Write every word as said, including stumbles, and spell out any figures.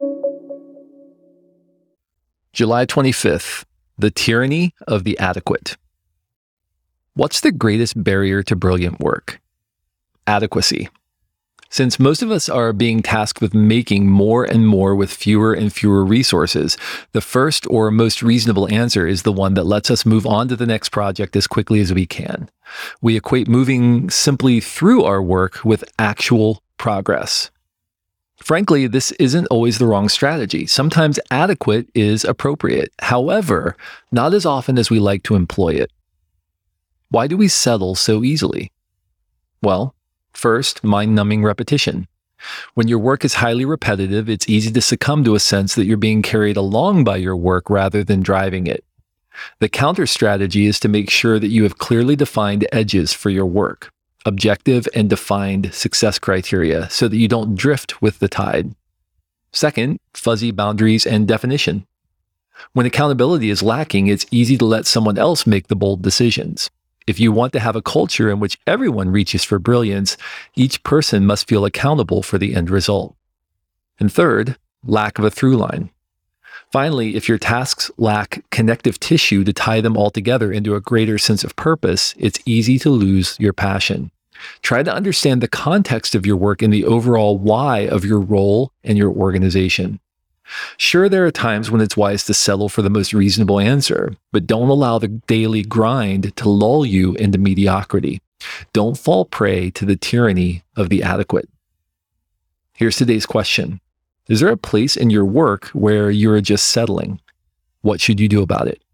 July twenty-fifth, the tyranny of the adequate. What's the greatest barrier to brilliant work? Adequacy. Since most of us are being tasked with making more and more with fewer and fewer resources, the first or most reasonable answer is the one that lets us move on to the next project as quickly as we can. We equate moving simply through our work with actual progress. Frankly, this isn't always the wrong strategy. Sometimes adequate is appropriate. However, not as often as we like to employ it. Why do we settle so easily? Well, first, mind-numbing repetition. When your work is highly repetitive, it's easy to succumb to a sense that you're being carried along by your work rather than driving it. The counter strategy is to make sure that you have clearly defined edges for your work, objective and defined success criteria, so that you don't drift with the tide. Second, fuzzy boundaries and definition. When accountability is lacking, it's easy to let someone else make the bold decisions. If you want to have a culture in which everyone reaches for brilliance, each person must feel accountable for the end result. And third, lack of a through line. Finally, if your tasks lack connective tissue to tie them all together into a greater sense of purpose, it's easy to lose your passion. Try to understand the context of your work and the overall why of your role and your organization. Sure, there are times when it's wise to settle for the most reasonable answer, but don't allow the daily grind to lull you into mediocrity. Don't fall prey to the tyranny of the adequate. Here's today's question. Is there a place in your work where you're just settling? What should you do about it?